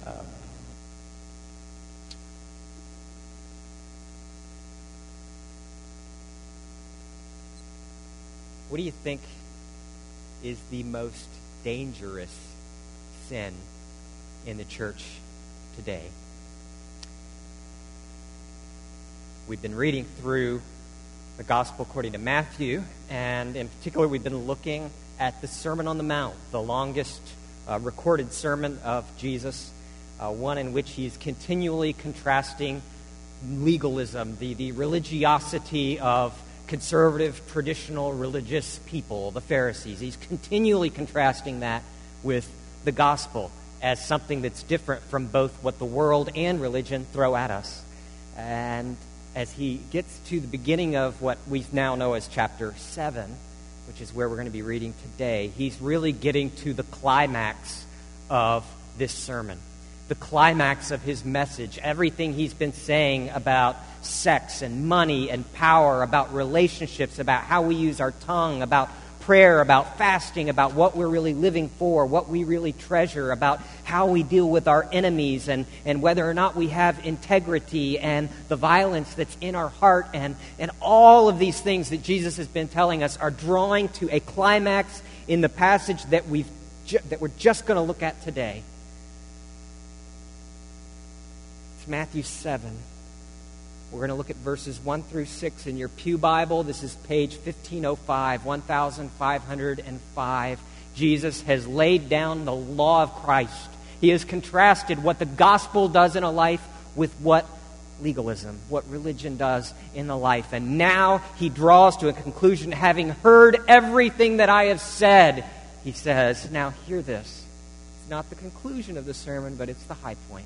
What do you think is the most dangerous sin in the church today? We've been reading through the Gospel according to Matthew, and in particular we've been looking at the Sermon on the Mount, the longest recorded sermon of Jesus, one in which he is continually contrasting legalism, the religiosity of conservative, traditional, religious people, the Pharisees. He's continually contrasting that with the gospel as something that's different from both what the world and religion throw at us. And as he gets to the beginning of what we now know as chapter 7, which is where we're going to be reading today, he's really getting to the climax of this sermon, the climax of his message, everything he's been saying about sex and money and power, about relationships, about how we use our tongue, about prayer, about fasting, about what we're really living for, what we really treasure, about how we deal with our enemies and whether or not we have integrity and the violence that's in our heart, and all of these things that Jesus has been telling us are drawing to a climax in the passage that we're just going to look at today. It's Matthew 7. We're going to look at verses 1 through 6 in your pew Bible. This is page 1505, 1505. Jesus has laid down the law of Christ. He has contrasted what the gospel does in a life with what legalism, what religion does in a life. And now he draws to a conclusion, having heard everything that I have said, he says, now hear this. It's not the conclusion of the sermon, but it's the high point.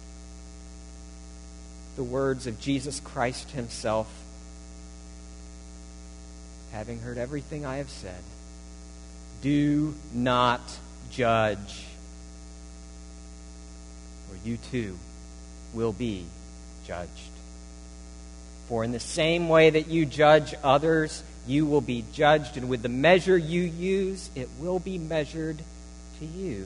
The words of Jesus Christ himself, having heard everything I have said, do not judge, or you too will be judged. For in the same way that you judge others, you will be judged, and with the measure you use, it will be measured to you.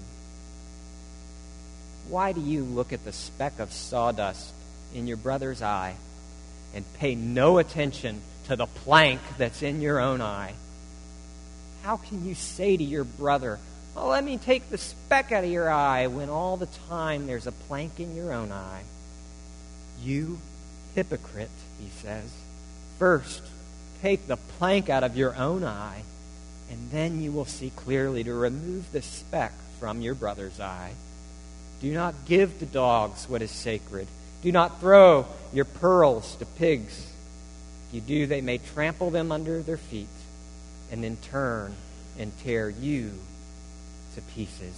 Why do you look at the speck of sawdust in your brother's eye and pay no attention to the plank that's in your own eye? How can you say to your brother, "Oh, let me take the speck out of your eye," when all the time there's a plank in your own eye? You hypocrite, he says. First, take the plank out of your own eye, and then you will see clearly to remove the speck from your brother's eye. Do not give to dogs what is sacred. Do not throw your pearls to pigs. If you do, they may trample them under their feet and then turn and tear you to pieces.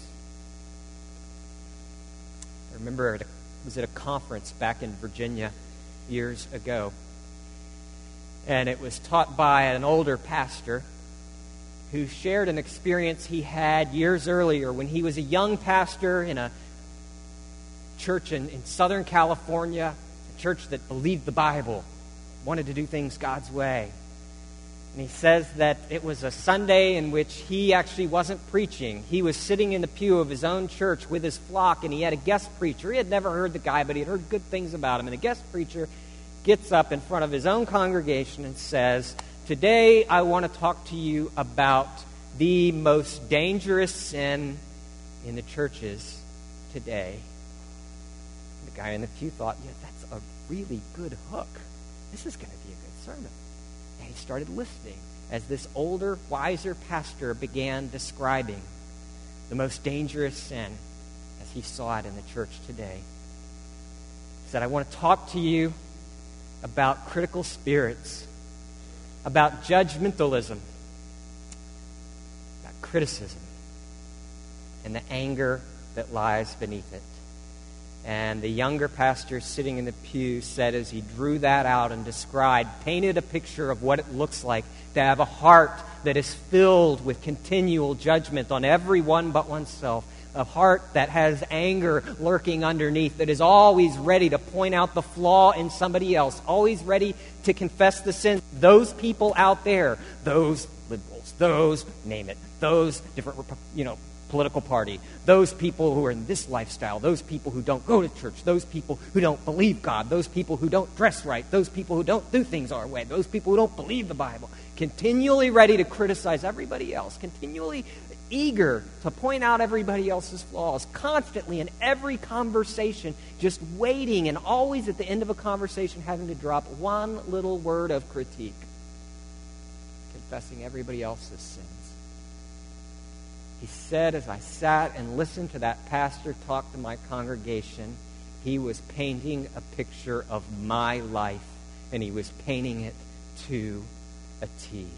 I remember I was at a conference back in Virginia years ago, and it was taught by an older pastor who shared an experience he had years earlier when he was a young pastor in a church in Southern California, a church that believed the Bible, wanted to do things God's way. And he says that it was a Sunday in which he actually wasn't preaching. He was sitting in the pew of his own church with his flock, and he had a guest preacher. He had never heard the guy, but he had heard good things about him. And the guest preacher gets up in front of his own congregation and says, "Today I want to talk to you about the most dangerous sin in the churches today." The guy in the pew thought, "Yeah, that's a really good hook. This is going to be a good sermon." And he started listening as this older, wiser pastor began describing the most dangerous sin as he saw it in the church today. He said, "I want to talk to you about critical spirits, about judgmentalism, about criticism, and the anger that lies beneath it." And the younger pastor sitting in the pew said, as he drew that out and painted a picture of what it looks like to have a heart that is filled with continual judgment on everyone but oneself, a heart that has anger lurking underneath, that is always ready to point out the flaw in somebody else, always ready to confess the sin. Those people out there, those liberals, those, name it, those different, political party, those people who are in this lifestyle, those people who don't go to church, those people who don't believe God, those people who don't dress right, those people who don't do things our way, those people who don't believe the Bible, continually ready to criticize everybody else, continually eager to point out everybody else's flaws, constantly in every conversation, just waiting and always at the end of a conversation having to drop one little word of critique, confessing everybody else's sins. He said, as I sat and listened to that pastor talk to my congregation, he was painting a picture of my life, and he was painting it to a T.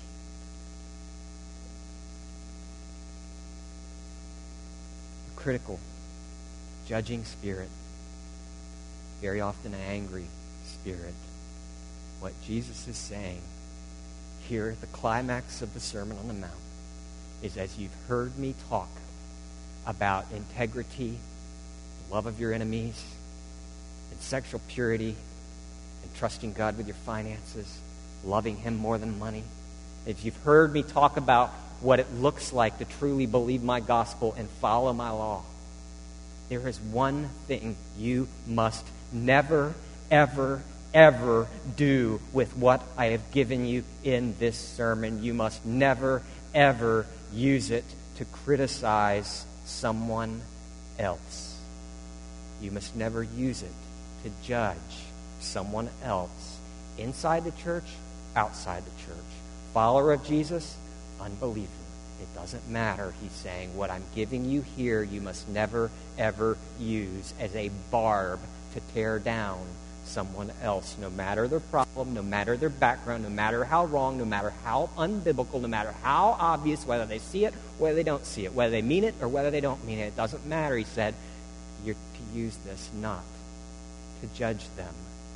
A critical, judging spirit, very often an angry spirit. What Jesus is saying here at the climax of the Sermon on the Mount is, as you've heard me talk about integrity, the love of your enemies, and sexual purity, and trusting God with your finances, loving Him more than money, if you've heard me talk about what it looks like to truly believe my gospel and follow my law, there is one thing you must never, ever, ever do with what I have given you in this sermon. You must never, ever use it to criticize someone else. You must never use it to judge someone else inside the church, outside the church. Follower of Jesus, unbeliever. It doesn't matter, he's saying. What I'm giving you here, you must never, ever use as a barb to tear down someone else, no matter their problem, no matter their background, no matter how wrong, no matter how unbiblical, no matter how obvious, whether they see it, whether they don't see it, whether they mean it or whether they don't mean it. It doesn't matter, he said. You're to use this not to judge them.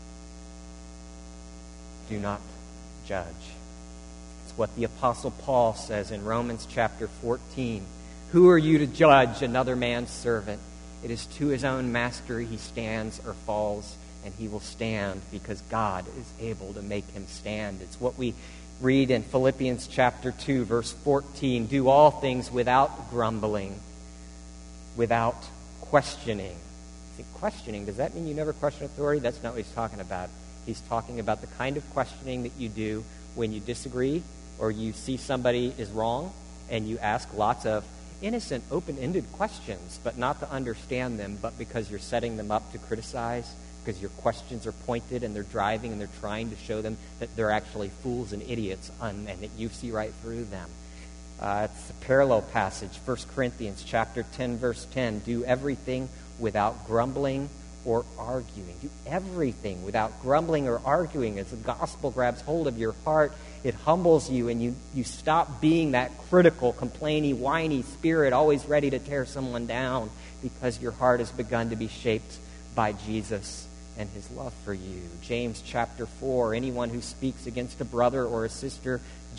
Do not judge. It's what the Apostle Paul says in Romans chapter 14. Who are you to judge another man's servant? It is to his own master he stands or falls, and he will stand because God is able to make him stand. It's what we read in Philippians chapter 2, verse 14. Do all things without grumbling, without questioning. I think questioning, does that mean you never question authority? That's not what he's talking about. He's talking about the kind of questioning that you do when you disagree or you see somebody is wrong and you ask lots of innocent, open-ended questions, but not to understand them, but because you're setting them up to criticize, because your questions are pointed and they're driving and they're trying to show them that they're actually fools and idiots and that you see right through them. It's a parallel passage, 1 Corinthians chapter 10, verse 10. Do everything without grumbling or arguing. Do everything without grumbling or arguing. As the gospel grabs hold of your heart, it humbles you and you stop being that critical, complaining, whiny spirit always ready to tear someone down because your heart has begun to be shaped by Jesus and his love for you. James chapter 4, anyone who speaks against a brother or a sister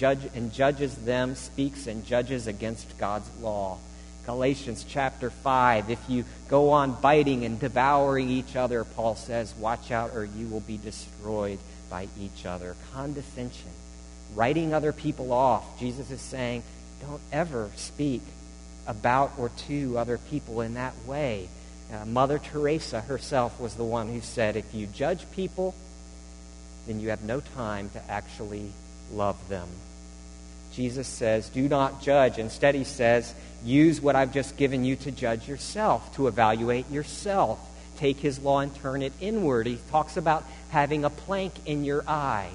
judges them, speaks and judges against God's law. Galatians chapter 5, if you go on biting and devouring each other, Paul says, watch out or you will be destroyed by each other. Condescension, writing other people off. Jesus is saying, don't ever speak about or to other people in that way. Mother Teresa herself was the one who said, if you judge people, then you have no time to actually love them. Jesus says, do not judge. Instead, he says, use what I've just given you to judge yourself, to evaluate yourself. Take his law and turn it inward. He talks about having a plank in your eye.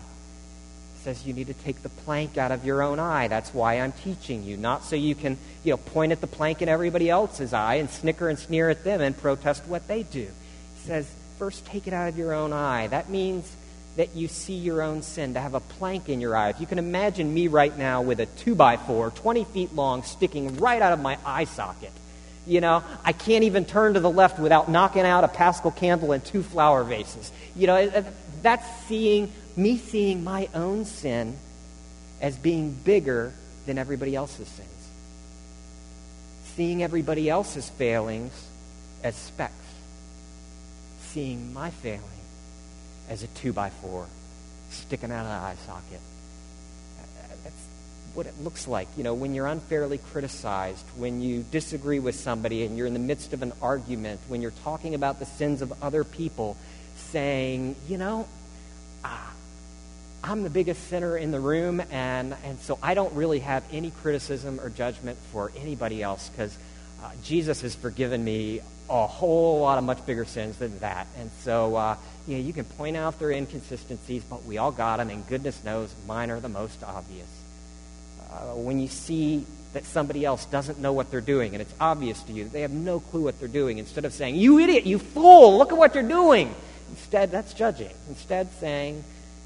He says you need to take the plank out of your own eye. That's why I'm teaching you. Not so you can, point at the plank in everybody else's eye and snicker and sneer at them and protest what they do. He says, first take it out of your own eye. That means that you see your own sin, to have a plank in your eye. If you can imagine me right now with a 2x4, 20 feet long, sticking right out of my eye socket. I can't even turn to the left without knocking out a Paschal candle and 2 flower vases. That's seeing my own sin as being bigger than everybody else's sins. Seeing everybody else's failings as specks. Seeing my failing as a 2x4 sticking out of the eye socket. what it looks like, when you're unfairly criticized, when you disagree with somebody and you're in the midst of an argument, when you're talking about the sins of other people, saying, I'm the biggest sinner in the room, and so I don't really have any criticism or judgment for anybody else because Jesus has forgiven me a whole lot of much bigger sins than that. And so, you can point out their inconsistencies, but we all got them, and goodness knows mine are the most obvious. When you see that somebody else doesn't know what they're doing, and it's obvious to you that they have no clue what they're doing, instead of saying, you idiot, you fool, look at what you're doing. Instead, that's judging. Instead, saying,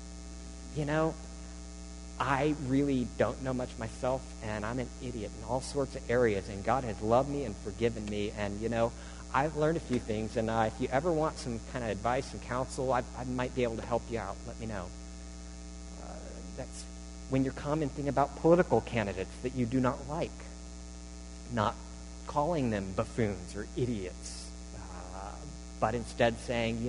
I really don't know much myself, and I'm an idiot in all sorts of areas, and God has loved me and forgiven me, and, I've learned a few things, and if you ever want some kind of advice and counsel, I might be able to help you out. Let me know. That's when you're commenting about political candidates that you do not like, not calling them buffoons or idiots, but instead saying,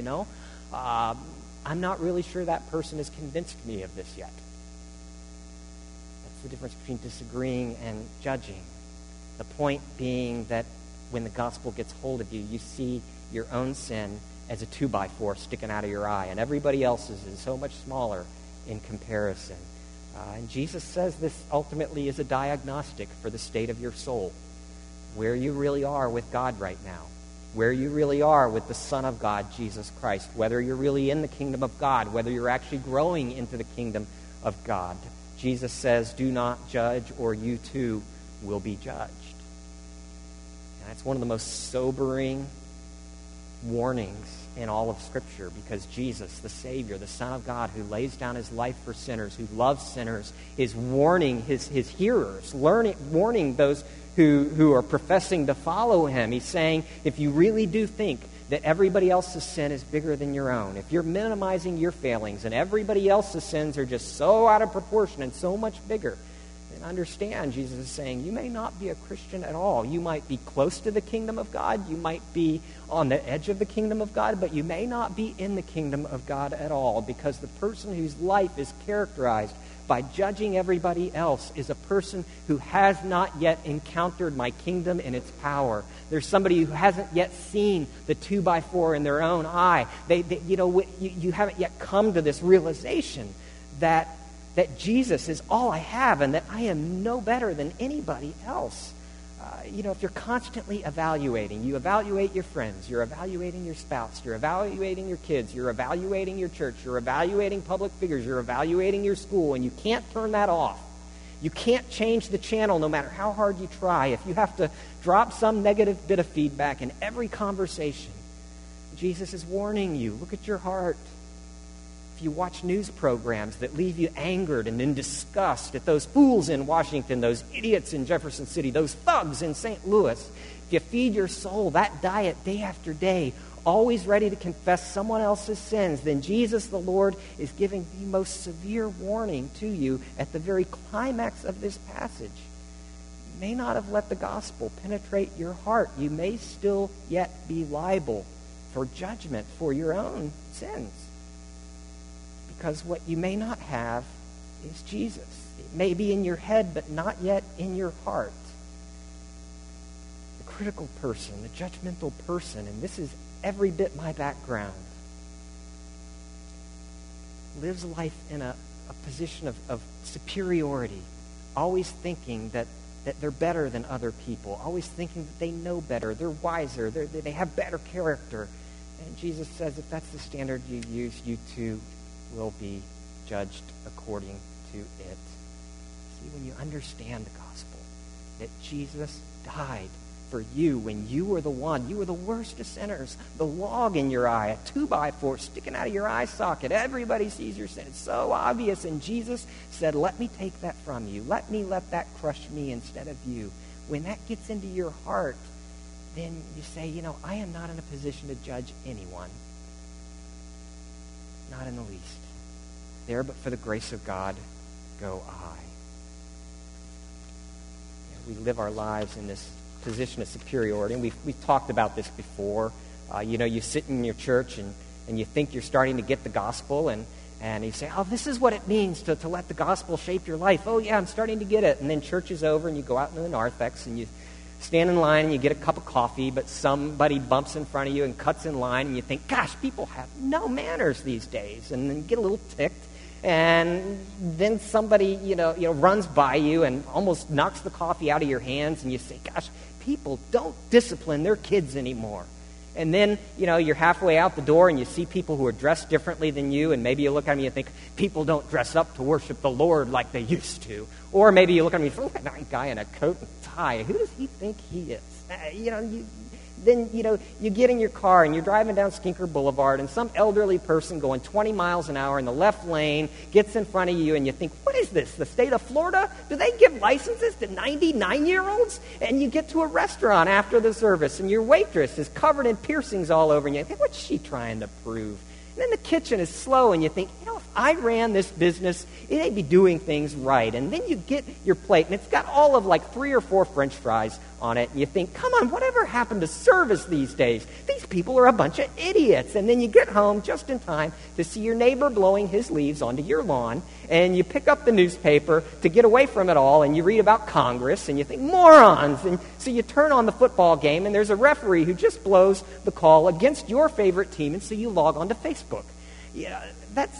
I'm not really sure that person has convinced me of this yet. That's the difference between disagreeing and judging. The point being that when the gospel gets hold of you, you see your own sin as a 2x4 sticking out of your eye, and everybody else's is so much smaller in comparison. And Jesus says this ultimately is a diagnostic for the state of your soul, where you really are with God right now, where you really are with the Son of God, Jesus Christ, whether you're really in the kingdom of God, whether you're actually growing into the kingdom of God. Jesus says, do not judge, or you too will be judged. And that's one of the most sobering warnings in all of Scripture, because Jesus, the Savior, the Son of God, who lays down his life for sinners, who loves sinners, is warning his hearers, warning those who are professing to follow him. He's saying, if you really do think that everybody else's sin is bigger than your own, if you're minimizing your failings and everybody else's sins are just so out of proportion and so much bigger, then understand, Jesus is saying, you may not be a Christian at all. You might be close to the kingdom of God. You might be on the edge of the kingdom of God, but you may not be in the kingdom of God at all, because the person whose life is characterized by judging everybody else is a person who has not yet encountered my kingdom in its power. There's somebody who hasn't yet seen the 2x4 in their own eye. You haven't yet come to this realization that Jesus is all I have and that I am no better than anybody else. If you're constantly evaluating, you evaluate your friends, you're evaluating your spouse, you're evaluating your kids, you're evaluating your church, you're evaluating public figures, you're evaluating your school, and you can't turn that off. You can't change the channel no matter how hard you try. If you have to drop some negative bit of feedback in every conversation, Jesus is warning you, look at your heart. If you watch news programs that leave you angered and in disgust at those fools in Washington, those idiots in Jefferson City, those thugs in St. Louis, if you feed your soul that diet day after day, always ready to confess someone else's sins, then Jesus the Lord is giving the most severe warning to you at the very climax of this passage. You may not have let the gospel penetrate your heart. You may still yet be liable for judgment for your own sins. Because what you may not have is Jesus. It may be in your head, but not yet in your heart. The critical person, the judgmental person, and this is every bit my background, lives life in a position of superiority, always thinking that they're better than other people, always thinking that they know better, they're wiser, they have better character. And Jesus says if that's the standard you use, you too will be judged according to it. See, when you understand the gospel, that Jesus died for you when you were the worst of sinners, the log in your eye, a 2x4 sticking out of your eye socket. Everybody sees your sin. It's so obvious. And Jesus said, let me take that from you. Let that crush me instead of you. When that gets into your heart, then you say, I am not in a position to judge anyone. Not in the least. There, but for the grace of God, go I. We live our lives in this position of superiority, and we've talked about this before. You sit in your church and you think you're starting to get the gospel, and And you say, oh, this is what it means to let the gospel shape your life. Oh, yeah, I'm starting to get it. And then church is over, and you go out into the narthex, and you stand in line, and you get a cup of coffee, but somebody bumps in front of you and cuts in line, and you think, gosh, people have no manners these days. And then you get a little ticked. And then somebody, runs by you and almost knocks the coffee out of your hands, and you say, gosh, people don't discipline their kids anymore. And then, you're halfway out the door and you see people who are dressed differently than you, and maybe you look at them and you think, people don't dress up to worship the Lord like they used to. Or maybe you look at them and you think, look at that guy in a coat and tie. Who does he think he is? Then you get in your car and you're driving down Skinker Boulevard, and some elderly person going 20 miles an hour in the left lane gets in front of you, and you think, what is this, the state of Florida? Do they give licenses to 99-year-olds? And you get to a restaurant after the service, and your waitress is covered in piercings all over, and you think, what's she trying to prove? And then the kitchen is slow, and you think, if I ran this business, it'd be doing things right. And then you get your plate, and it's got all of like 3 or 4 French fries on it, and you think, come on, whatever happened to service these days? These people are a bunch of idiots. And then you get home just in time to see your neighbor blowing his leaves onto your lawn, and you pick up the newspaper to get away from it all, and you read about Congress, and you think, morons. And so you turn on the football game, and there's a referee who just blows the call against your favorite team, and so you log on to Facebook. Yeah, that's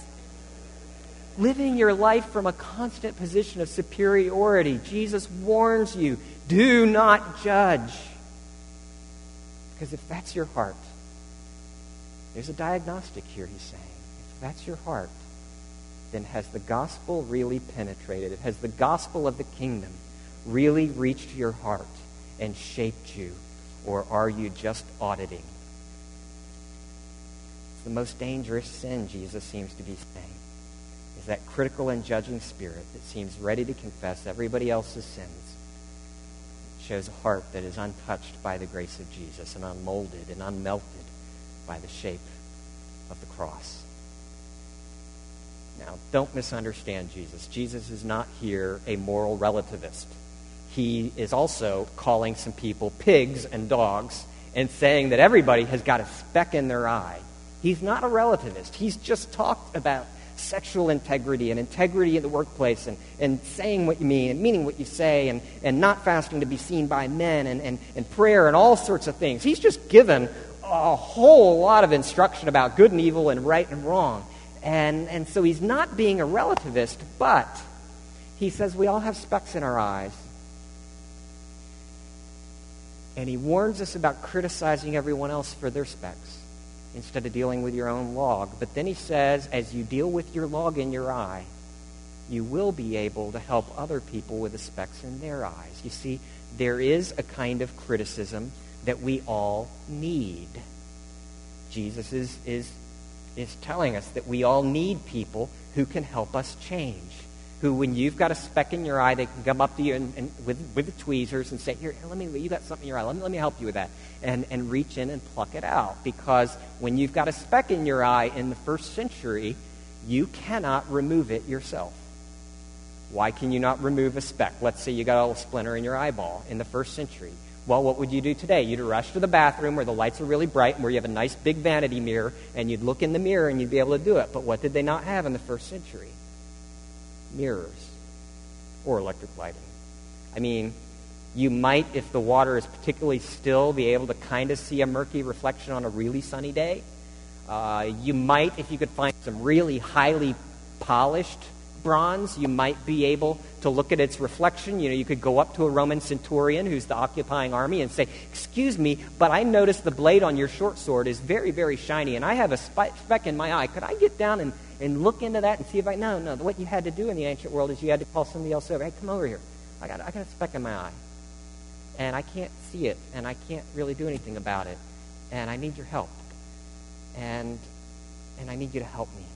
living your life from a constant position of superiority. Jesus warns you, do not judge. Because if that's your heart, there's a diagnostic here, he's saying. If that's your heart, then has the gospel really penetrated? Has the gospel of the kingdom really reached your heart and shaped you? Or are you just auditing? It's the most dangerous sin, Jesus seems to be saying, is that critical and judging spirit that seems ready to confess everybody else's sins. It shows a heart that is untouched by the grace of Jesus and unmolded and unmelted by the shape of the cross. Now, don't misunderstand Jesus. Jesus is not here a moral relativist. He is also calling some people pigs and dogs and saying that everybody has got a speck in their eye. He's not a relativist. He's just talked about sexual integrity and integrity in the workplace and saying what you mean and meaning what you say and not fasting to be seen by men and prayer and all sorts of things. He's just given a whole lot of instruction about good and evil and right and wrong. And so he's not being a relativist, but he says we all have specks in our eyes. And he warns us about criticizing everyone else for their specks instead of dealing with your own log. But then he says, as you deal with your log in your eye, you will be able to help other people with the specks in their eyes. You see, there is a kind of criticism that we all need. Jesus is telling us that we all need people who can help us change. Who, when you've got a speck in your eye, they can come up to you and with the tweezers and say, here, you got something in your eye. Let me help you with that. And reach in and pluck it out. Because when you've got a speck in your eye in the first century, you cannot remove it yourself. Why can you not remove a speck? Let's say you got a little splinter in your eyeball in the first century. Well, what would you do today? You'd rush to the bathroom where the lights are really bright and where you have a nice big vanity mirror, and you'd look in the mirror and you'd be able to do it. But what did they not have in the first century? Mirrors or electric lighting. I mean, you might, if the water is particularly still, be able to kind of see a murky reflection on a really sunny day. You might, if you could find some really highly polished bronze, you might be able to look at its reflection. You could go up to a Roman centurion who's the occupying army and say, excuse me, but I noticed the blade on your short sword is very, very shiny, and I have a speck in my eye. Could I get down and look into that and see if I... No, what you had to do in the ancient world is you had to call somebody else over. Hey, come over here. I got a speck in my eye, and I can't see it, and I can't really do anything about it, and I need your help, and I need you to help me.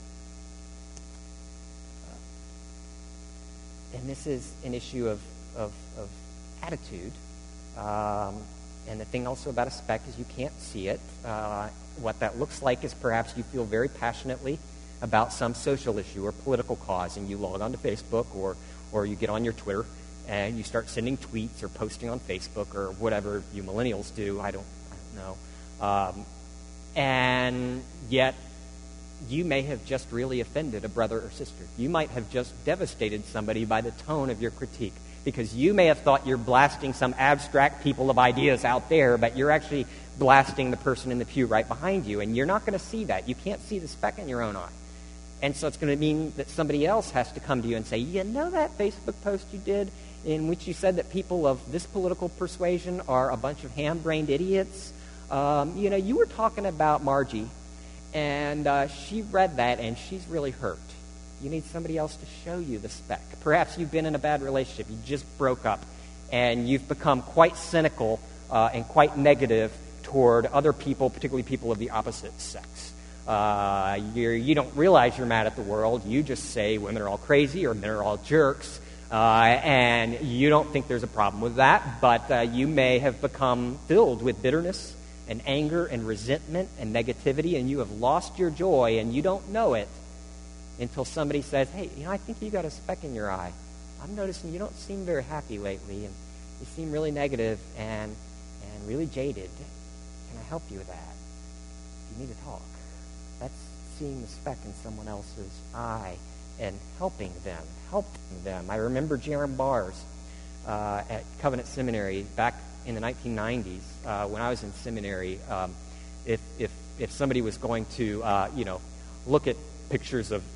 And this is an issue of attitude. And the thing also about a speck is you can't see it. What that looks like is perhaps you feel very passionately about some social issue or political cause, and you log on to Facebook or you get on your Twitter and you start sending tweets or posting on Facebook or whatever you millennials do. I don't know. And yet you may have just really offended a brother or sister. You might have just devastated somebody by the tone of your critique, because you may have thought you're blasting some abstract people of ideas out there, but you're actually blasting the person in the pew right behind you, and you're not going to see that. You can't see the speck in your own eye. And so it's going to mean that somebody else has to come to you and say, you know that Facebook post you did in which you said that people of this political persuasion are a bunch of ham-brained idiots? You were talking about Margie, and she read that, and she's really hurt. You need somebody else to show you the speck. Perhaps you've been in a bad relationship. You just broke up, and you've become quite cynical and quite negative toward other people, particularly people of the opposite sex. You don't realize you're mad at the world. You just say women are all crazy or men are all jerks, and you don't think there's a problem with that, but you may have become filled with bitterness and anger and resentment and negativity, and you have lost your joy, and you don't know it until somebody says, hey, I think you got a speck in your eye. I'm noticing you don't seem very happy lately, and you seem really negative and really jaded. Can I help you with that? You need to talk. That's seeing the speck in someone else's eye and helping them. I remember Jerram Bars at Covenant Seminary back in the 1990s when I was in seminary. If somebody was going to look at pictures of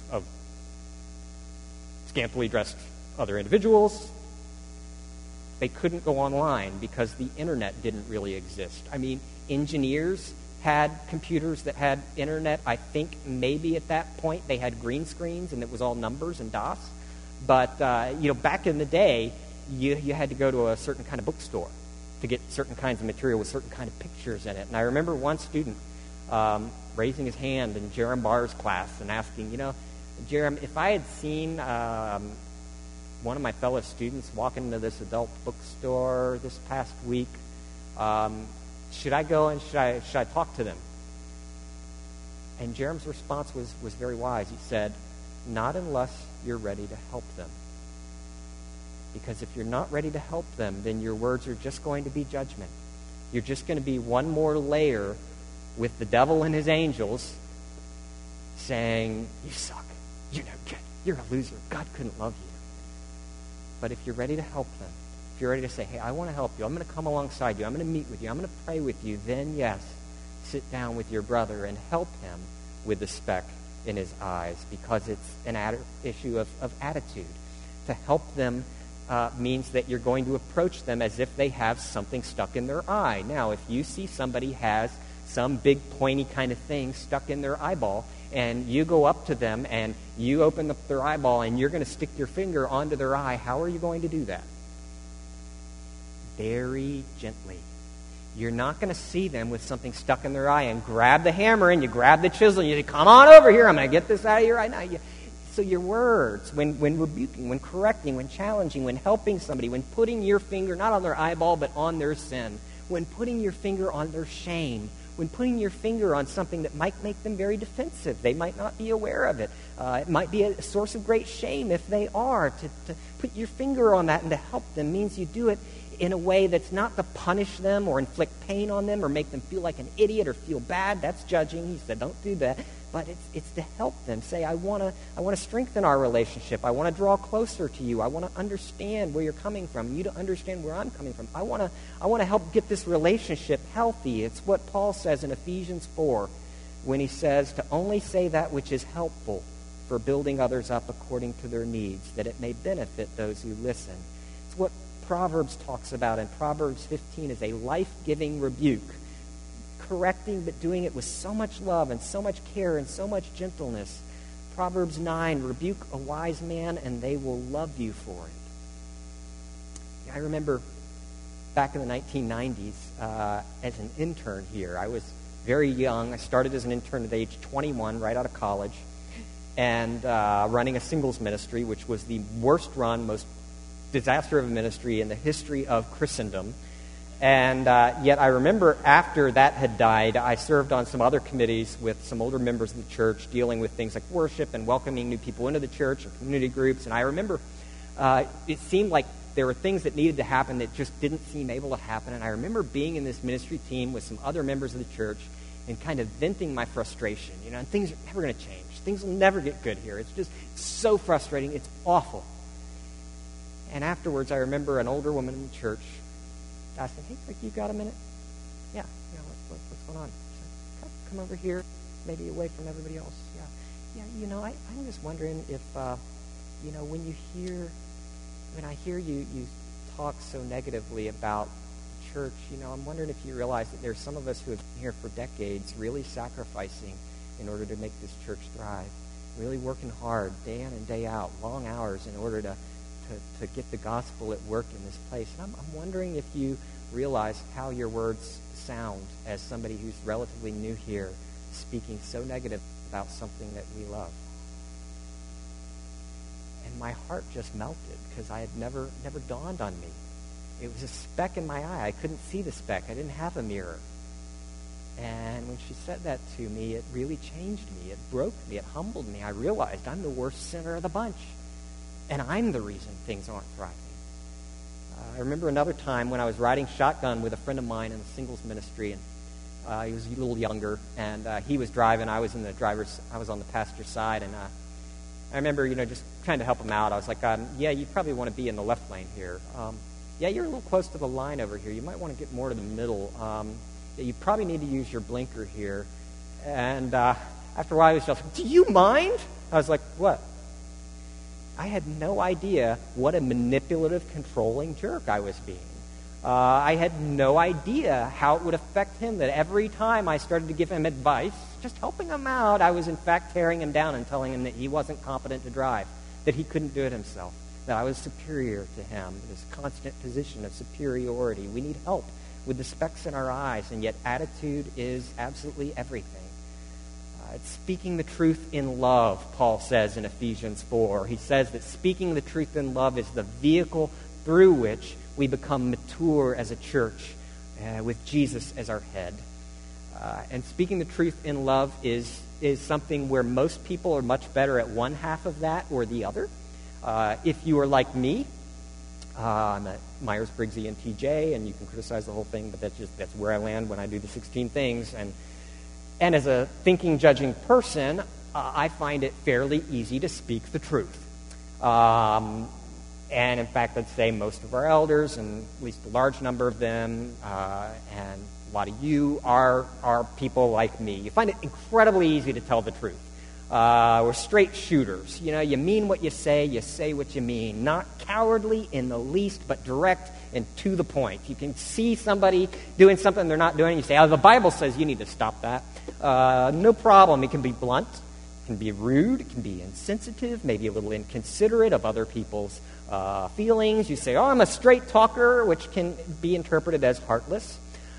scantily dressed other individuals, they couldn't go online because the internet didn't really exist. I mean, engineers had computers that had internet. I think maybe at that point they had green screens and it was all numbers and DOS. But, back in the day, you had to go to a certain kind of bookstore to get certain kinds of material with certain kind of pictures in it. And I remember one student raising his hand in Jerram Barr's class and asking, Jerram, if I had seen one of my fellow students walking into this adult bookstore this past week, should I go and should I talk to them? And Jerram's response was very wise. He said, not unless you're ready to help them. Because if you're not ready to help them, then your words are just going to be judgment. You're just going to be one more layer with the devil and his angels saying, you suck, you're no good, you're a loser, God couldn't love you. But if you're ready to help them, if you're ready to say, hey, I want to help you, I'm going to come alongside you, I'm going to meet with you, I'm going to pray with you, then yes, sit down with your brother and help him with the speck in his eyes, because it's an issue of attitude. To help them means that you're going to approach them as if they have something stuck in their eye. Now, if you see somebody has some big pointy kind of thing stuck in their eyeball, and you go up to them and you open up their eyeball and you're going to stick your finger onto their eye, how are you going to do that? Very gently. You're not going to see them with something stuck in their eye and grab the hammer and you grab the chisel and you say, come on over here, I'm going to get this out of your eye now. So your words, when rebuking, when correcting, when challenging, when helping somebody, when putting your finger not on their eyeball but on their sin, when putting your finger on their shame, when putting your finger on something that might make them very defensive. They might not be aware of it. It might be a source of great shame if they are. To put your finger on that and to help them means you do it in a way that's not to punish them or inflict pain on them or make them feel like an idiot or feel bad. That's judging. He said, don't do that. But it's to help them. Say, I want to strengthen our relationship. I want to draw closer to you. I want to understand where you're coming from. You to understand where I'm coming from. I want to help get this relationship healthy. It's what Paul says in Ephesians 4 when he says to only say that which is helpful for building others up according to their needs, that it may benefit those who listen. It's what Proverbs talks about in Proverbs 15 is a life-giving rebuke. Correcting, but doing it with so much love and so much care and so much gentleness. Proverbs 9, rebuke a wise man and they will love you for it. I remember back in the 1990s as an intern here. I was very young. I started as an intern at age 21, right out of college, and running a singles ministry, which was the worst run, most disaster of a ministry in the history of Christendom. And yet I remember after that had died, I served on some other committees with some older members of the church dealing with things like worship and welcoming new people into the church and community groups. And I remember it seemed like there were things that needed to happen that just didn't seem able to happen. And I remember being in this ministry team with some other members of the church and kind of venting my frustration, and things are never going to change. Things will never get good here. It's so frustrating. It's awful. And afterwards, I remember an older woman in the church asking, "Hey, Rick, you got a minute?" "Yeah, what's going on?" She said, "Come over here, maybe away from everybody else." Yeah, I'm just wondering if, when I hear you talk so negatively about the church, I'm wondering if you realize that there's some of us who have been here for decades really sacrificing in order to make this church thrive, really working hard day in and day out, long hours in order to get the gospel at work in this place. And I'm wondering if you realize how your words sound as somebody who's relatively new here, speaking so negative about something that we love. And my heart just melted because I had never dawned on me. It was a speck in my eye. I couldn't see the speck. I didn't have a mirror. And when she said that to me, it really changed me. It broke me. It humbled me. I realized I'm the worst sinner of the bunch. And I'm the reason things aren't thriving. I remember another time when I was riding shotgun with a friend of mine in the singles ministry, and he was a little younger, and he was driving. I was on the passenger side, and I remember, just trying to help him out. I was like, "Yeah, you probably want to be in the left lane here. Yeah, you're a little close to the line over here. You might want to get more to the middle. Yeah, you probably need to use your blinker here." And after a while, he was just like, "Do you mind?" I was like, "What?" I had no idea what a manipulative, controlling jerk I was being. I had no idea how it would affect him, that every time I started to give him advice, just helping him out, I was in fact tearing him down and telling him that he wasn't competent to drive, that he couldn't do it himself, that I was superior to him, this constant position of superiority. We need help with the specks in our eyes, and yet attitude is absolutely everything. It's speaking the truth in love, Paul says in Ephesians 4. He says that speaking the truth in love is the vehicle through which we become mature as a church with Jesus as our head. And speaking the truth in love is something where most people are much better at one half of that or the other. If you are like me, I'm at Myers-Briggs ENTJ, and you can criticize the whole thing, but that's where I land when I do the 16 things. And as a thinking, judging person, I find it fairly easy to speak the truth. And in fact, I'd say most of our elders, and at least a large number of them, and a lot of you are people like me. You find it incredibly easy to tell the truth. We're straight shooters. You mean what you say what you mean. Not cowardly in the least, but direct and to the point. You can see somebody doing something they're not doing, and you say, "Oh, the Bible says you need to stop that." No problem. It can be blunt, it can be rude, it can be insensitive, maybe a little inconsiderate of other people's feelings. You say, "Oh, I'm a straight talker," which can be interpreted as heartless.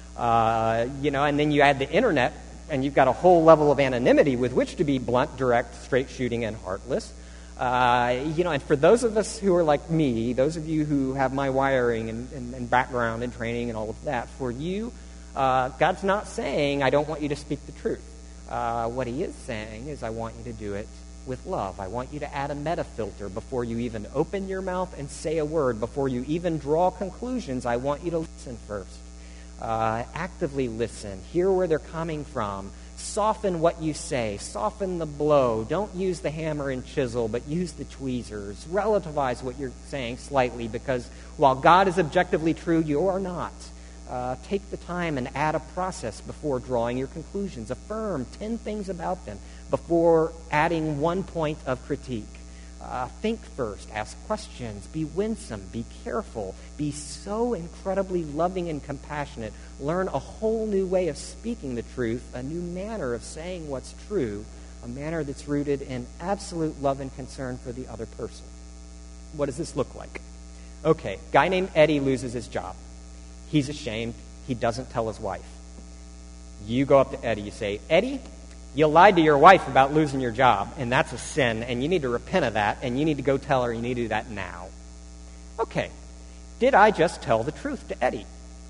And then you add the internet, and you've got a whole level of anonymity with which to be blunt, direct, straight shooting, and heartless. And for those of us who are like me, those of you who have my wiring and background and training and all of that, for you, God's not saying, "I don't want you to speak the truth." What he is saying is, "I want you to do it with love. I want you to add a metafilter before you even open your mouth and say a word, before you even draw conclusions. I want you to listen first. Actively listen. Hear where they're coming from. Soften what you say. Soften the blow. Don't use the hammer and chisel, but use the tweezers. Relativize what you're saying slightly, because while God is objectively true, you are not. Take the time and add a process before drawing your conclusions. Affirm 10 things about them before adding one point of critique. Think first. Ask questions. Be winsome. Be careful. Be so incredibly loving and compassionate. Learn a whole new way of speaking the truth, a new manner of saying what's true, a manner that's rooted in absolute love and concern for the other person." What does this look like? Okay, guy named Eddie loses his job. He's ashamed. He doesn't tell his wife. You go up to Eddie. You say, "Eddie, you lied to your wife about losing your job, and that's a sin, and you need to repent of that, and you need to go tell her. You need to do that now." Okay, did I just tell the truth to Eddie?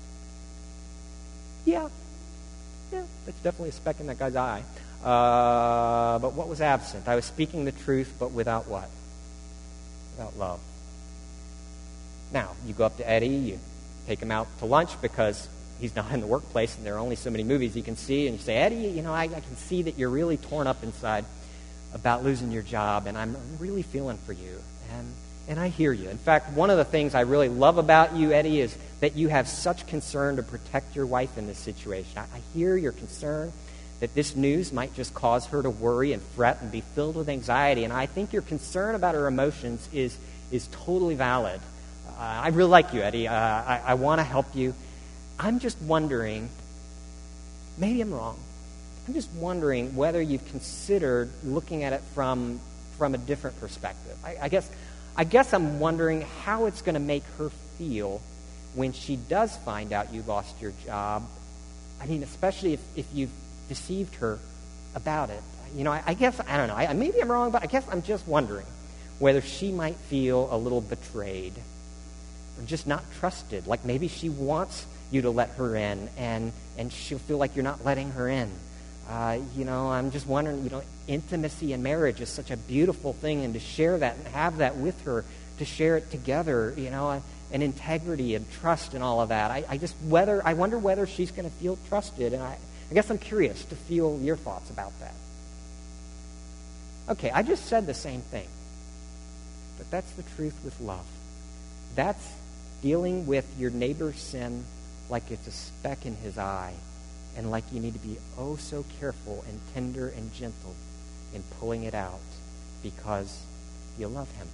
Yeah, that's definitely a speck in that guy's eye. But what was absent? I was speaking the truth, but without what? Without love. Now, you go up to Eddie, you take him out to lunch because he's not in the workplace and there are only so many movies he can see, and you say, Eddie, I can see that you're really torn up inside about losing your job, and I'm really feeling for you. And I hear you. In fact, one of the things I really love about you, Eddie, is that you have such concern to protect your wife in this situation. I hear your concern that this news might just cause her to worry and fret and be filled with anxiety, and I think your concern about her emotions is totally valid. I really like you, Eddie. I want to help you. I'm just wondering, maybe I'm wrong, I'm just wondering whether you've considered looking at it from a different perspective. I guess I'm wondering how it's going to make her feel when she does find out you lost your job. I mean, especially if you've deceived her about it. I guess, I don't know. Maybe I'm wrong, but I guess I'm just wondering whether she might feel a little betrayed or just not trusted. Like maybe she wants you to let her in, and she'll feel like you're not letting her in. I'm just wondering, intimacy in marriage is such a beautiful thing, and to share that and have that with her, to share it together, and integrity and trust and all of that. I wonder whether she's going to feel trusted, and I guess I'm curious to feel your thoughts about that. Okay, I just said the same thing, but that's the truth with love. That's dealing with your neighbor's sin like it's a speck in his eye, and like you need to be oh so careful and tender and gentle in pulling it out because you love him.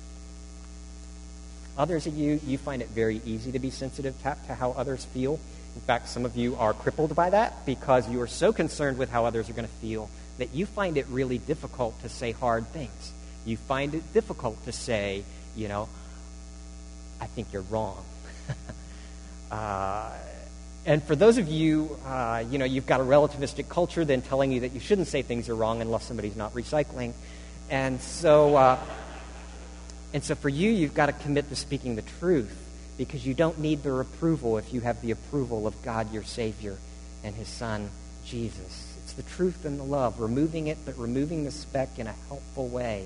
Others of you find it very easy to be sensitive to how others feel. In fact, some of you are crippled by that because you are so concerned with how others are going to feel that you find it really difficult to say hard things. You find it difficult to say, I think you're wrong. And for those of you, you've got a relativistic culture then telling you that you shouldn't say things are wrong unless somebody's not recycling. And so for you, you've got to commit to speaking the truth because you don't need their approval if you have the approval of God, your Savior, and his Son, Jesus. It's the truth and the love, removing it, but removing the speck in a helpful way.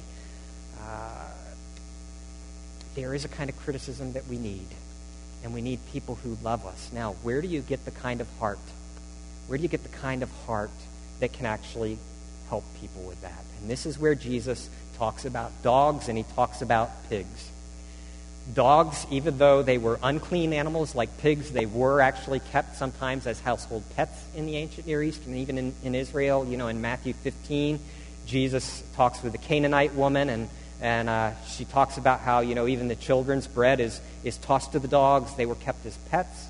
There is a kind of criticism that we need. And we need people who love us. Now, where do you get the kind of heart? Where do you get the kind of heart that can actually help people with that? And this is where Jesus talks about dogs and he talks about pigs. Dogs, even though they were unclean animals like pigs, they were actually kept sometimes as household pets in the ancient Near East and even in Israel. In Matthew 15, Jesus talks with the Canaanite woman and she talks about how, even the children's bread is tossed to the dogs. They were kept as pets.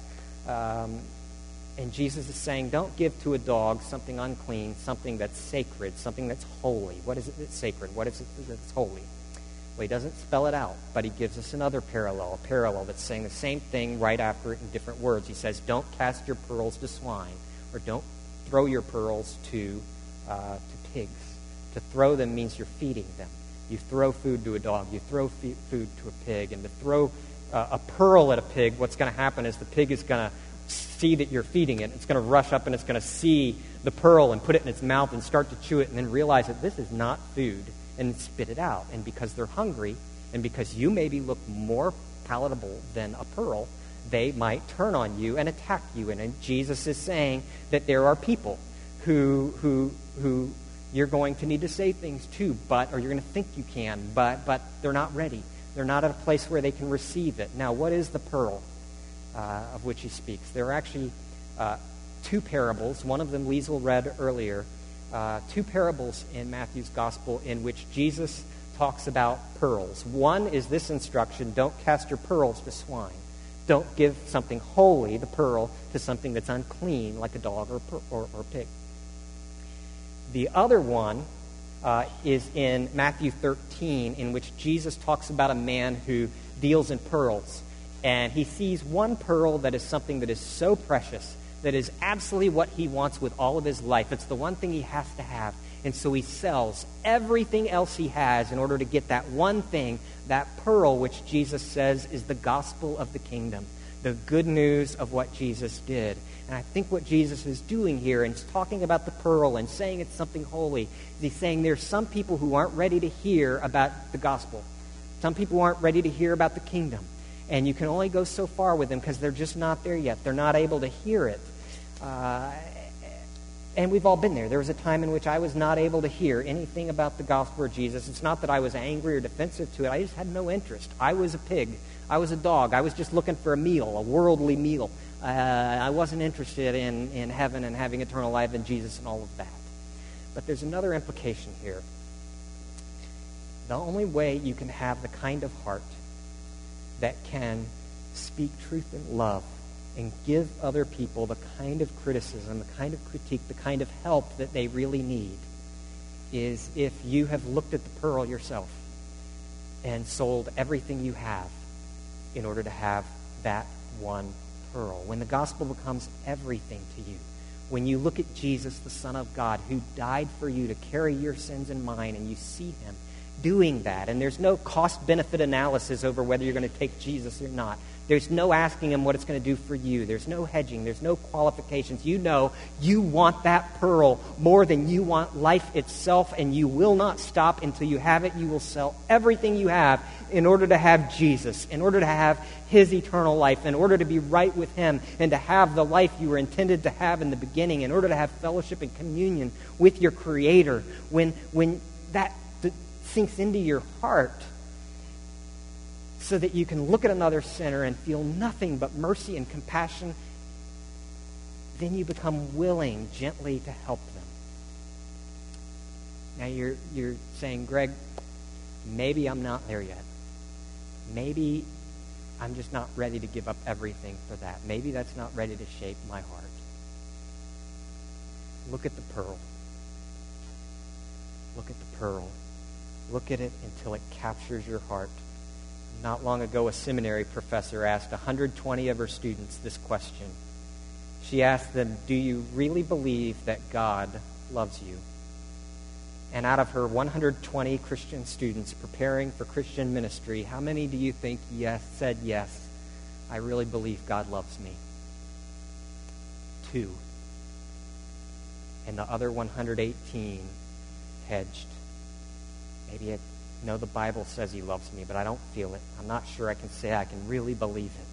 And Jesus is saying, don't give to a dog something unclean, something that's sacred, something that's holy. What is it that's sacred? What is it that's holy? Well, he doesn't spell it out, but he gives us another parallel, a parallel that's saying the same thing right after it in different words. He says, don't cast your pearls to swine, or don't throw your pearls to pigs. To throw them means you're feeding them. You throw food to a dog. You throw food to a pig. And to throw a pearl at a pig, what's going to happen is the pig is going to see that you're feeding it. It's going to rush up and it's going to see the pearl and put it in its mouth and start to chew it and then realize that this is not food and spit it out. And because they're hungry and because you maybe look more palatable than a pearl, they might turn on you and attack you. And Jesus is saying that there are people who you're going to need to say things to, or you're going to think you can, but they're not ready. They're not at a place where they can receive it. Now, what is the pearl of which he speaks? There are actually two parables. One of them Liesl read earlier. Two parables in Matthew's gospel in which Jesus talks about pearls. One is this instruction: don't cast your pearls to swine. Don't give something holy, the pearl, to something that's unclean, like a dog or a pig. The other one is in Matthew 13, in which Jesus talks about a man who deals in pearls. And he sees one pearl that is something that is so precious, that is absolutely what he wants with all of his life. It's the one thing he has to have. And so he sells everything else he has in order to get that one thing, that pearl, which Jesus says is the gospel of the kingdom, the good news of what Jesus did. And I think what Jesus is doing here, and he's talking about the pearl and saying it's something holy, is he's saying there's some people who aren't ready to hear about the gospel. Some people aren't ready to hear about the kingdom. And you can only go so far with them because they're just not there yet. They're not able to hear it. And we've all been there. There was a time in which I was not able to hear anything about the gospel of Jesus. It's not that I was angry or defensive to it. I just had no interest. I was a pig. I was a dog. I was just looking for a meal, a worldly meal. I wasn't interested in heaven and having eternal life and Jesus and all of that. But there's another implication here. The only way you can have the kind of heart that can speak truth in love and give other people the kind of criticism, the kind of critique, the kind of help that they really need is if you have looked at the pearl yourself and sold everything you have in order to have that one pearl. When the gospel becomes everything to you, when you look at Jesus, the Son of God, who died for you to carry your sins and mine, and you see him doing that, and there's no cost-benefit analysis over whether you're going to take Jesus or not. There's no asking him what it's going to do for you. There's no hedging. There's no qualifications. You know you want that pearl more than you want life itself, and you will not stop until you have it. You will sell everything you have in order to have Jesus, in order to have his eternal life, in order to be right with him, and to have the life you were intended to have in the beginning, in order to have fellowship and communion with your Creator. When that sinks into your heart, so that you can look at another sinner and feel nothing but mercy and compassion, then you become willing gently to help them. Now you're saying, Greg, maybe I'm not there yet. Maybe I'm just not ready to give up everything for that. Maybe that's not ready to shape my heart. Look at the pearl. Look at the pearl. Look at it until it captures your heart. Not long ago, a seminary professor asked 120 of her students this question. She asked them, do you really believe that God loves you? And out of her 120 Christian students preparing for Christian ministry, how many do you think said yes, I really believe God loves me? 2. And the other 118 hedged. Maybe it no, the Bible says he loves me, but I don't feel it. I'm not sure I can say I can really believe it.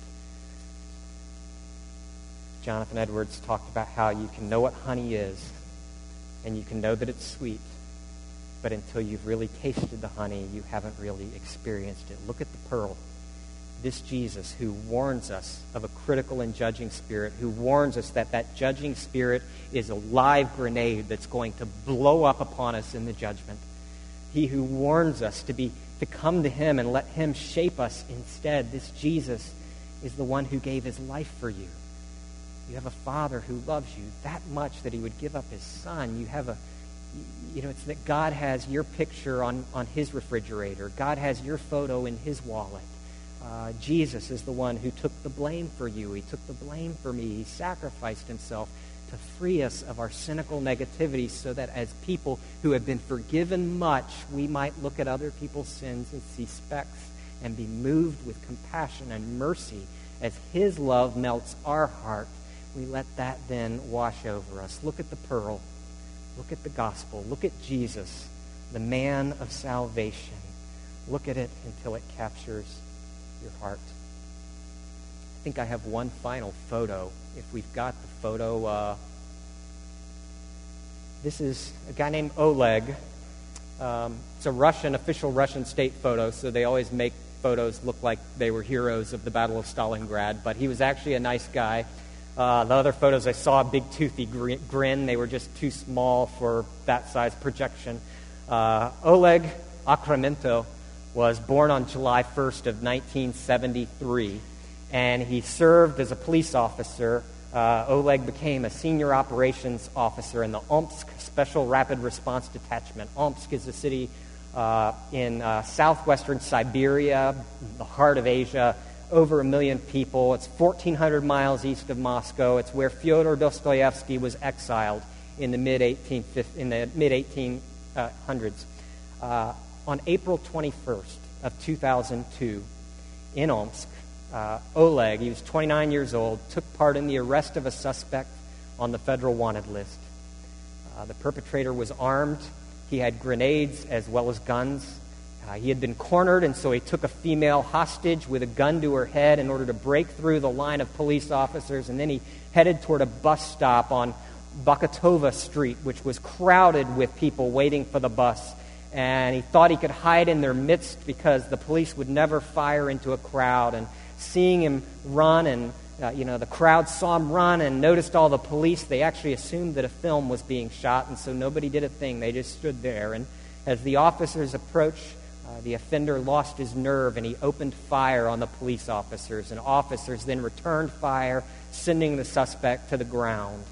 Jonathan Edwards talked about how you can know what honey is, and you can know that it's sweet, but until you've really tasted the honey, you haven't really experienced it. Look at the pearl. This Jesus who warns us of a critical and judging spirit, who warns us that that judging spirit is a live grenade that's going to blow up upon us in the judgment. He who warns us to come to him and let him shape us instead. This Jesus is the one who gave his life for you. You have a Father who loves you that much that he would give up his Son. You have it's that God has your picture on his refrigerator. God has your photo in his wallet. Jesus is the one who took the blame for you. He took the blame for me. He sacrificed himself to free us of our cynical negativity so that as people who have been forgiven much, we might look at other people's sins and see specks and be moved with compassion and mercy as his love melts our heart. We let that then wash over us. Look at the pearl. Look at the gospel. Look at Jesus, the man of salvation. Look at it until it captures your heart. I think I have one final photo. If we've got the photo, this is a guy named Oleg. It's a official Russian state photo, so they always make photos look like they were heroes of the Battle of Stalingrad, but he was actually a nice guy. The other photos, I saw a big toothy grin. They were just too small for that size projection. Oleg Akhrimenko was born on July 1st of 1973, and he served as a police officer. Oleg became a senior operations officer in the Omsk Special Rapid Response Detachment. Omsk is a city in southwestern Siberia, the heart of Asia, over 1 million people. It's 1,400 miles east of Moscow. It's where Fyodor Dostoevsky was exiled in the mid-1800s. On April 21st of 2002, in Omsk, Oleg, he was 29 years old, took part in the arrest of a suspect on the federal wanted list. The perpetrator was armed. He had grenades as well as guns. He had been cornered, and so he took a female hostage with a gun to her head in order to break through the line of police officers, and then he headed toward a bus stop on Bakatova Street, which was crowded with people waiting for the bus. And he thought he could hide in their midst because the police would never fire into a crowd. And seeing him run, and the crowd saw him run and noticed all the police, they actually assumed that a film was being shot, and so nobody did a thing. They just stood there. And as the officers approached, the offender lost his nerve, and he opened fire on the police officers. And officers then returned fire, sending the suspect to the ground.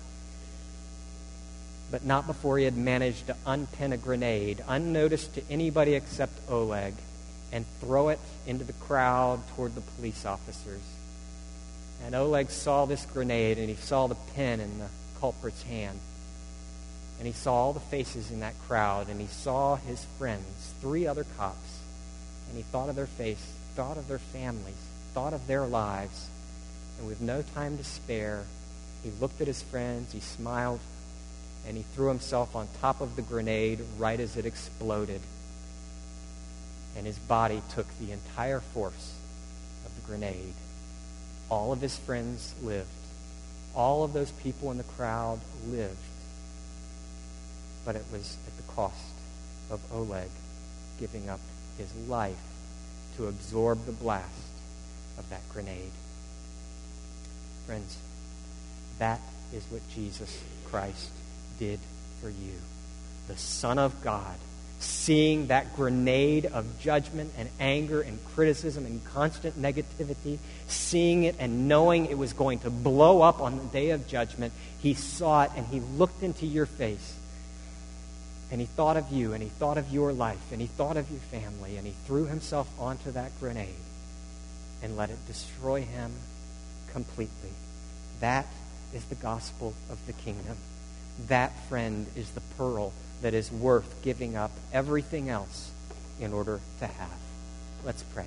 But not before he had managed to unpin a grenade, unnoticed to anybody except Oleg, and throw it into the crowd toward the police officers. And Oleg saw this grenade, and he saw the pin in the culprit's hand. And he saw all the faces in that crowd, and he saw his friends, 3 other cops. And he thought of their face, thought of their families, thought of their lives. And with no time to spare, he looked at his friends, he smiled, and he threw himself on top of the grenade right as it exploded. And his body took the entire force of the grenade. All of his friends lived. All of those people in the crowd lived. But it was at the cost of Oleg giving up his life to absorb the blast of that grenade. Friends, that is what Jesus Christ did for you. The Son of God, seeing that grenade of judgment and anger and criticism and constant negativity, seeing it and knowing it was going to blow up on the day of judgment, he saw it and he looked into your face. And he thought of you, and he thought of your life, and he thought of your family, and he threw himself onto that grenade and let it destroy him completely. That is the gospel of the kingdom. That, friend, is the pearl that is worth giving up everything else in order to have. Let's pray.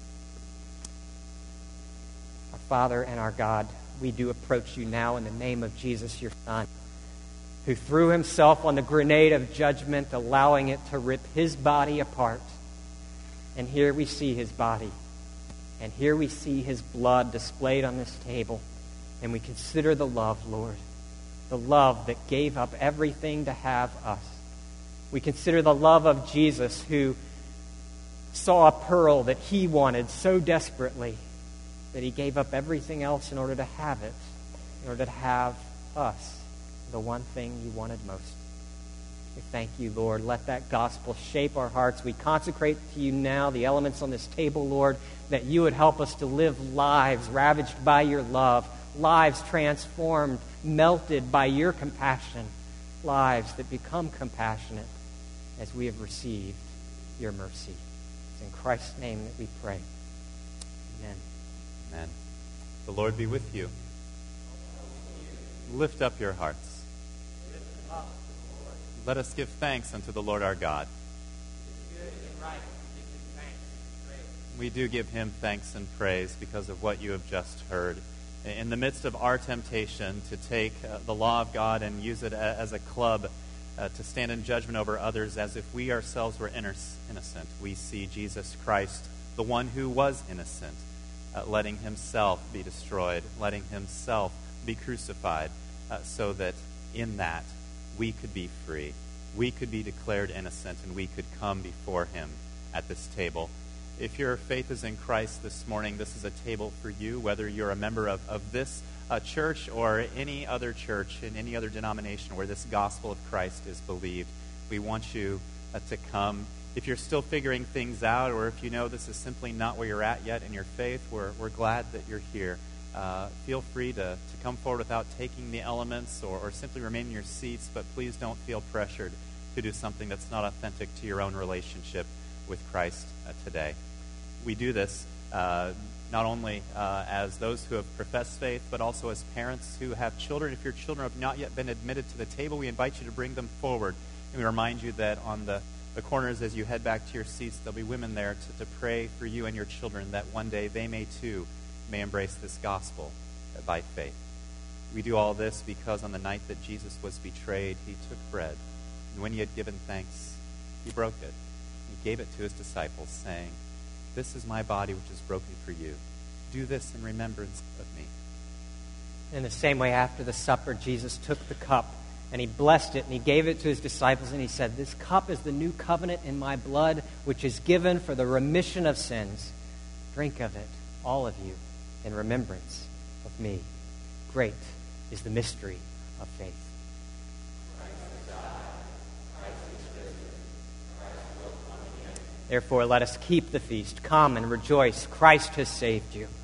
Our Father and our God, we do approach you now in the name of Jesus, your Son, who threw himself on the grenade of judgment, allowing it to rip his body apart. And here we see his body. And here we see his blood displayed on this table. And we consider the love, Lord, the love that gave up everything to have us. We consider the love of Jesus, who saw a pearl that he wanted so desperately that he gave up everything else in order to have it, in order to have us, the one thing you wanted most. We thank you, Lord. Let that gospel shape our hearts. We consecrate to you now the elements on this table, Lord, that you would help us to live lives ravaged by your love, lives transformed, melted by your compassion, lives that become compassionate as we have received your mercy. It's in Christ's name that we pray. Amen. Amen. The Lord be with you. Lift up your hearts. Let us give thanks unto the Lord our God. We do give him thanks and praise because of what you have just heard. In the midst of our temptation to take the law of God and use it as a club to stand in judgment over others as if we ourselves were innocent, we see Jesus Christ, the one who was innocent, letting himself be destroyed, letting himself be crucified, so that in that we could be free, we could be declared innocent, and we could come before him at this table. If your faith is in Christ this morning, this is a table for you, whether you're a member of this church or any other church in any other denomination where this gospel of Christ is believed. We want you to come. If you're still figuring things out, or if you know this is simply not where you're at yet in your faith, we're glad that you're here. Feel free to come forward without taking the elements or simply remain in your seats, but please don't feel pressured to do something that's not authentic to your own relationship with Christ today. We do this not only as those who have professed faith, but also as parents who have children. If your children have not yet been admitted to the table, we invite you to bring them forward. And we remind you that on the corners as you head back to your seats, there'll be women there to pray for you and your children that one day they may embrace this gospel by faith. We do all this because on the night that Jesus was betrayed, he took bread. And when he had given thanks, he broke it. He gave it to his disciples, saying, "This is my body which is broken for you. Do this in remembrance of me." In the same way, after the supper, Jesus took the cup and he blessed it and he gave it to his disciples and he said, "This cup is the new covenant in my blood, which is given for the remission of sins. Drink of it, all of you, in remembrance of me." Great is the mystery of faith. Therefore, let us keep the feast. Come and rejoice. Christ has saved you.